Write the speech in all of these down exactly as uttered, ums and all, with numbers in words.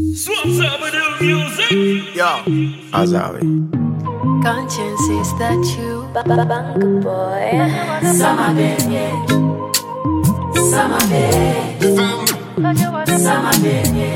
Swaps over the music. Yo, how's that way? Conscience is that you, Banga boy. Summer baby, summer baby, summer baby,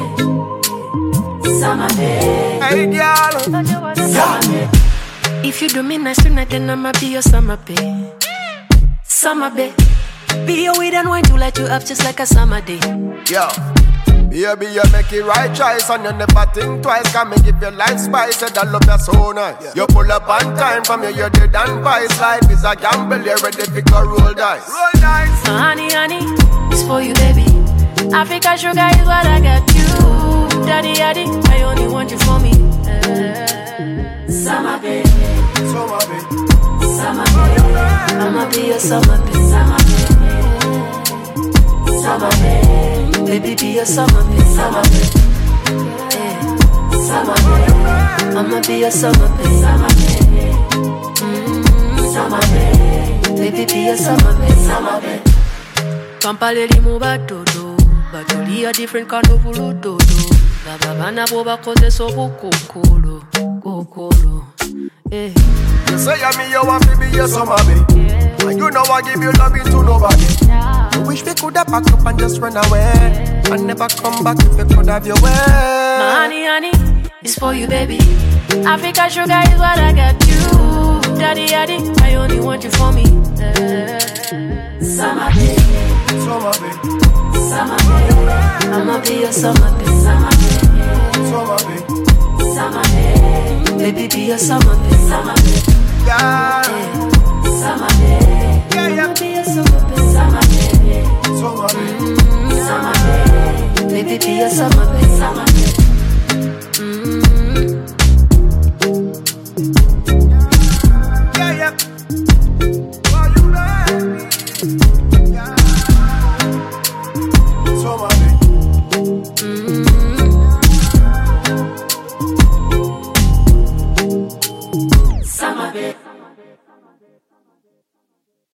summer baby. Hey, girl. Summer baby. If you do me nice tonight, then I'ma be your summer babe. Summer babe. Be your weed and wine to light you up just like a summer day. Yo, baby, you make it right choice and you never think twice. Can me give your life spice, said I love you so nice. Yeah. You pull up on time from you, you're dead and vice. Life is a gamble, you're ready to go roll dice. Roll dice. Uh, honey, honey, it's for you, baby. Africa sugar is what I got you. Daddy, daddy, I only want you for me. Uh, Summer baby, Summer baby, summer baby, I'ma be your summer babe. summer baby, summer baby, Baby, be your summer babe. summer baby, Yeah. summer baby, I'ma be your summer babe. summer baby, Mm, summer baby, Baby, be your summer babe. summer baby. Kampala limu batodo batoli a different kind of ulododo baba bana bo bakozesa obukokolo kokolo eh. you say you me, you want to be your summer baby. And you know I give you loving to nobody. I wish we could have packed up and just run away and never come back if we could have your way. My honey, honey, it's for you, baby. Africa sugar is what I got you. Daddy, daddy, I only want you for me. Uh, Summer baby, Summer baby, summer baby, I'ma be your summer babe. summer baby, Summer baby, summer baby, Baby, be your summer babe. summer baby, yeah, summer baby, yeah, yeah. I'ma be your summer babe. summer baby, Summer baby, summer baby, Baby, be your summer babe. summer baby. Mm,